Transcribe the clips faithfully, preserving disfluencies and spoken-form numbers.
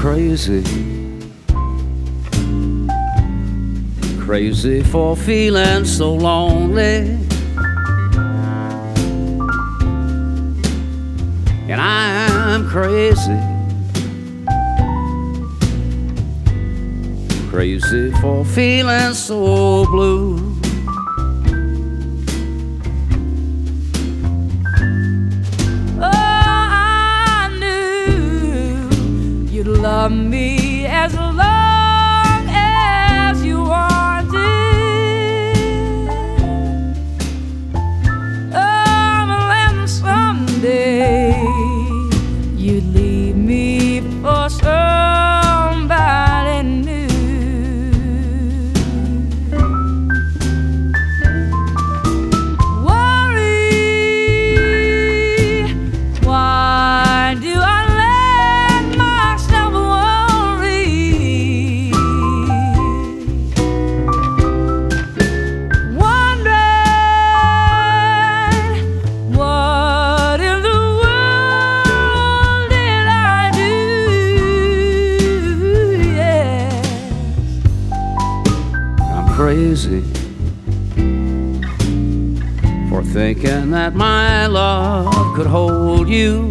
crazy, crazy for feeling so lonely. And I'm crazy, crazy for feeling so blue. Love me as long as you want it. Oh, but then someday you leave me for somebody new. Worry, why do I crazy for thinking that my love could hold you.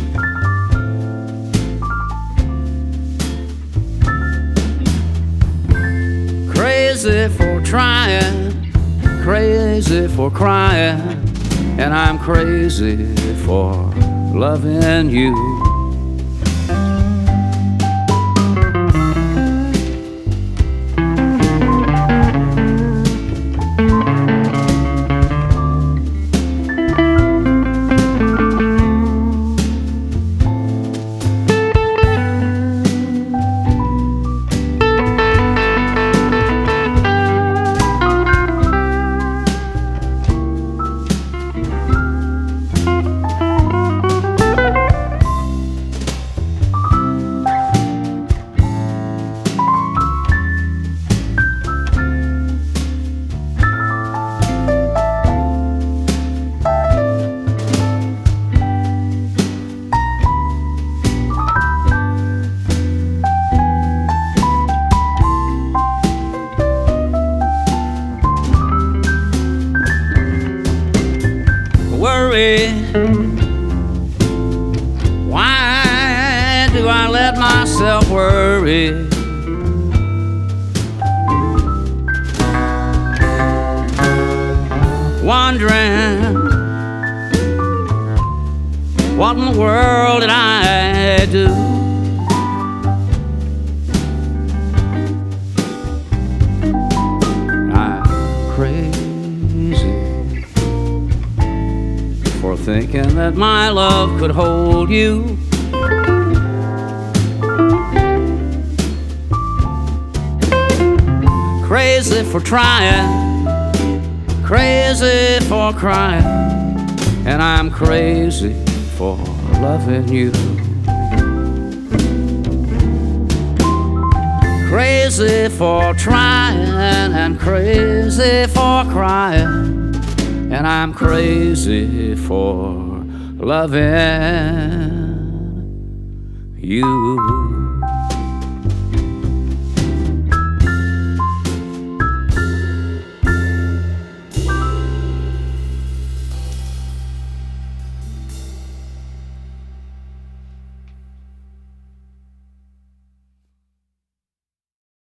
Crazy for trying, crazy for crying, and I'm crazy for loving you. Worry, why do I let myself worry? Wondering what in the world did I do? I'm crazy for thinking that my love could hold you. Crazy for trying, crazy for crying, and I'm crazy for loving you. Crazy for trying and crazy for crying, and I'm crazy for loving you.